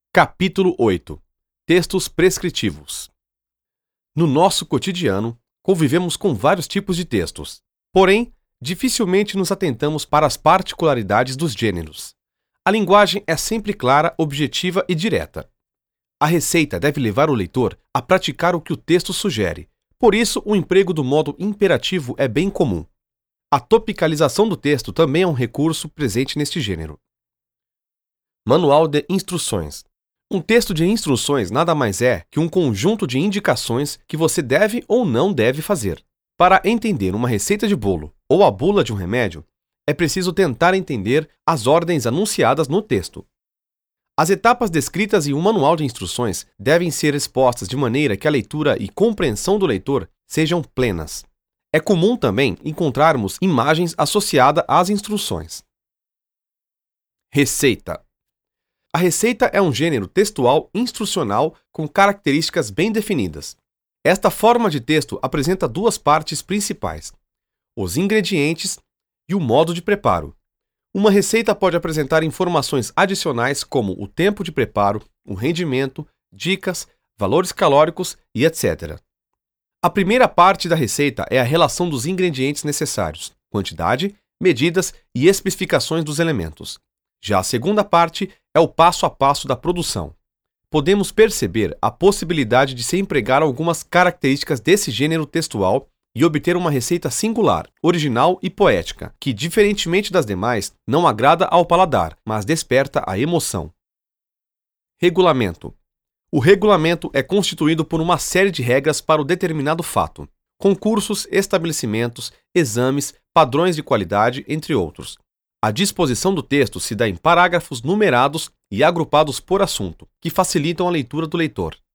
Capítulo 8. Textos prescritivos. No nosso cotidiano, convivemos com vários tipos de textos. Porém, dificilmente nos atentamos para as particularidades dos gêneros. A linguagem é sempre clara, objetiva e direta. A receita deve levar o leitor a praticar o que o texto sugere. Por isso, o emprego do modo imperativo é bem comum. A topicalização do texto também é um recurso presente neste gênero. Manual de instruções. Um texto de instruções nada mais é que um conjunto de indicações que você deve ou não deve fazer. Para entender uma receita de bolo ou a bula de um remédio, é preciso tentar entender as ordens anunciadas no texto. As etapas descritas em um manual de instruções devem ser expostas de maneira que a leitura e compreensão do leitor sejam plenas. É comum também encontrarmos imagens associadas às instruções. Receita. A receita é um gênero textual instrucional com características bem definidas. Esta forma de texto apresenta duas partes principais: os ingredientes e o modo de preparo. Uma receita pode apresentar informações adicionais como o tempo de preparo, o rendimento, dicas, valores calóricos e etc. A primeira parte da receita é a relação dos ingredientes necessários, quantidade, medidas e especificações dos elementos. Já a segunda parte é o passo a passo da produção. Podemos perceber a possibilidade de se empregar algumas características desse gênero textual e obter uma receita singular, original e poética, que, diferentemente das demais, não agrada ao paladar, mas desperta a emoção. Regulamento. O regulamento é constituído por uma série de regras para o determinado fato: concursos, estabelecimentos, exames, padrões de qualidade, entre outros. A disposição do texto se dá em parágrafos numerados e agrupados por assunto, que facilitam a leitura do leitor.